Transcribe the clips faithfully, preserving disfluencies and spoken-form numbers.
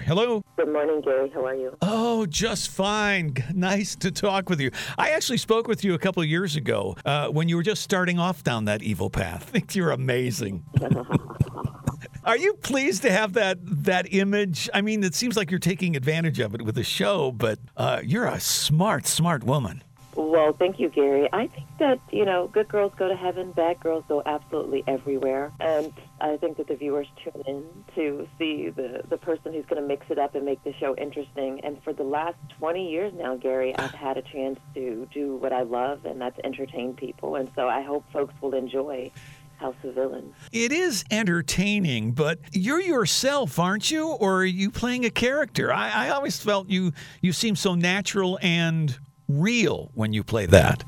Hello. Good morning, Gary. How are you? Oh, just fine. Nice to talk with you. I actually spoke with you a couple of years ago uh, when you were just starting off down that evil path. I think you're amazing. Are you pleased to have that that image? I mean, it seems like you're taking advantage of it with the show, but uh, you're a smart, smart woman. Well, thank you, Gary. I think that, you know, good girls go to heaven, bad girls go absolutely everywhere. And I think that the viewers tune in to see the, the person who's going to mix it up and make the show interesting. And for the last twenty years now, Gary, I've had a chance to do what I love, and that's entertain people. And so I hope folks will enjoy House of Villains. It is entertaining, but you're yourself, aren't you? Or are you playing a character? I, I always felt you, you seem so natural and real when you play that.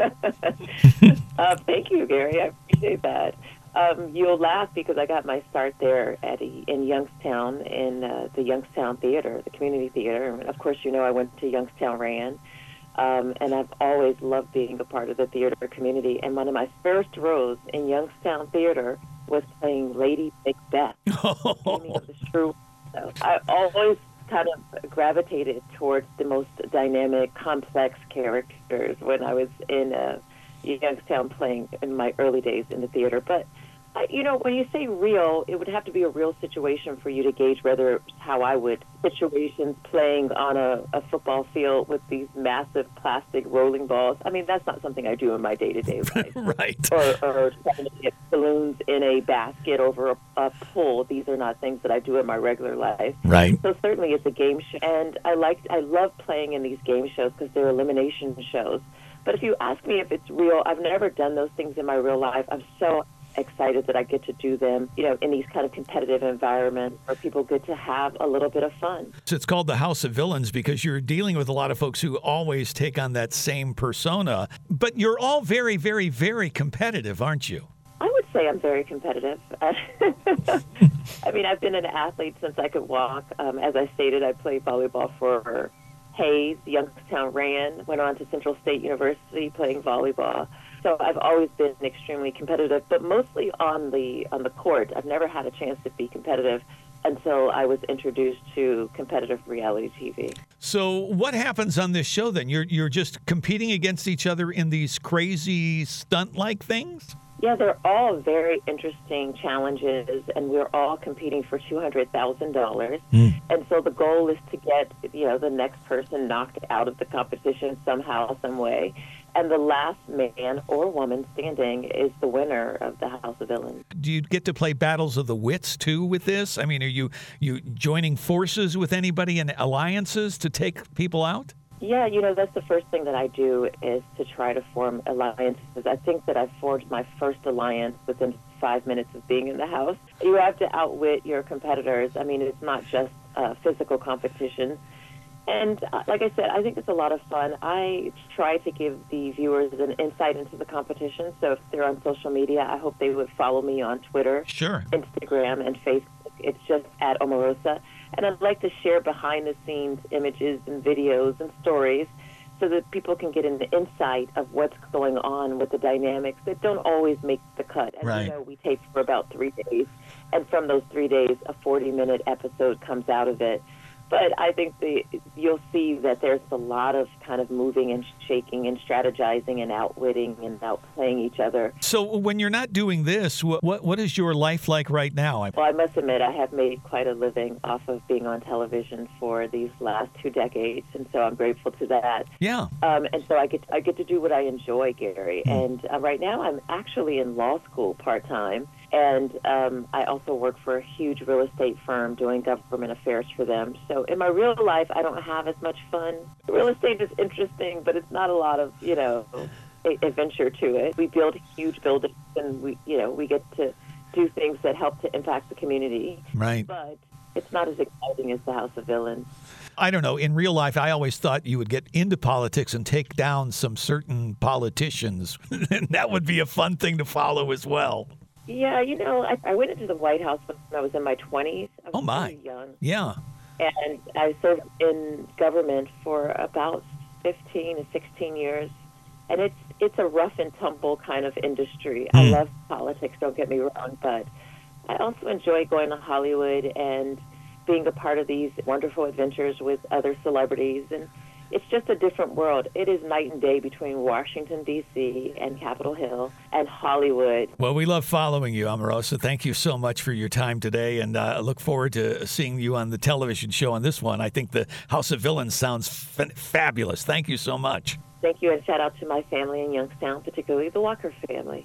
uh, thank you, Gary. I appreciate that. Um, you'll laugh because I got my start there at a, in Youngstown in uh, the Youngstown Theater, the community theater. And of course, you know I went to Youngstown Rand, um, and I've always loved being a part of the theater community. And one of my first roles in Youngstown Theater was playing Lady Macbeth. Oh. So I always kind of gravitated towards the most dynamic, complex characters when I was in uh, Youngstown playing in my early days in the theater. But, I, you know, when you say real, it would have to be a real situation for you to gauge whether it's how I would. Situations playing on a, a football field with these massive plastic rolling balls. I mean, that's not something I do in my day-to-day life. Right. Or, or trying to get balloons in a basket over a, a pool. These are not things that I do in my regular life. Right. So certainly it's a game show. And I like, I love playing in these game shows because they're elimination shows. But if you ask me if it's real, I've never done those things in my real life. I'm so excited that I get to do them, you know, in these kind of competitive environments where people get to have a little bit of fun. So it's called the House of Villains because you're dealing with a lot of folks who always take on that same persona. But you're all very, very, very competitive, aren't you? I would say I'm very competitive. I mean, I've been an athlete since I could walk. Um, as I stated, I played volleyball for Hayes, Youngstown Rand, went on to Central State University playing volleyball. So I've always been extremely competitive, but mostly on the on the court. I've never had a chance to be competitive until I was introduced to competitive reality T V. So what happens on this show then? You're you're just competing against each other in these crazy stunt-like things? Yeah, they're all very interesting challenges, and we're all competing for two hundred thousand dollars. Mm. And so the goal is to get, you know, the next person knocked out of the competition somehow, some way. And the last man or woman standing is the winner of the House of Villains. Do you get to play battles of the wits, too, with this? I mean, are you, you joining forces with anybody in alliances to take people out? Yeah, you know, that's the first thing that I do is to try to form alliances. I think that I forged my first alliance within five minutes of being in the house. You have to outwit your competitors. I mean, it's not just uh, physical competition. And uh, like I said, I think it's a lot of fun. I try to give the viewers an insight into the competition. So if they're on social media, I hope they would follow me on Twitter, sure, Instagram, and Facebook. It's just at Omarosa. And I'd like to share behind-the-scenes images and videos and stories so that people can get an insight of what's going on with the dynamics that don't always make the cut. As right. you know, we tape for about three days, and from those three days, a forty-minute episode comes out of it. But I think the, you'll see that there's a lot of kind of moving and shaking and strategizing and outwitting and outplaying each other. So when you're not doing this, what what, what is your life like right now? Well, I must admit I have made quite a living off of being on television for these last two decades, and so I'm grateful to that. Yeah. Um, and so I get I get to do what I enjoy, Gary. Mm. And uh, right now I'm actually in law school part-time. And um, I also work for a huge real estate firm doing government affairs for them. So in my real life, I don't have as much fun. Real estate is interesting, but it's not a lot of, you know, adventure to it. We build huge buildings, and we, you know, we get to do things that help to impact the community. Right. But it's not as exciting as the House of Villains. I don't know. In real life, I always thought you would get into politics and take down some certain politicians. And that would be a fun thing to follow as well. Yeah, you know, I, I went into the White House when I was in my twenties. I was oh, my. Really young. Yeah. And I served in government for about fifteen to sixteen years. And it's it's a rough and tumble kind of industry. Mm. I love politics, don't get me wrong, but I also enjoy going to Hollywood and being a part of these wonderful adventures with other celebrities. And it's just a different world. It is night and day between Washington, D C and Capitol Hill and Hollywood. Well, we love following you, Omarosa. Thank you so much for your time today, and I uh, look forward to seeing you on the television show on this one. I think the House of Villains sounds f- fabulous. Thank you so much. Thank you, and shout out to my family in Youngstown, particularly the Walker family.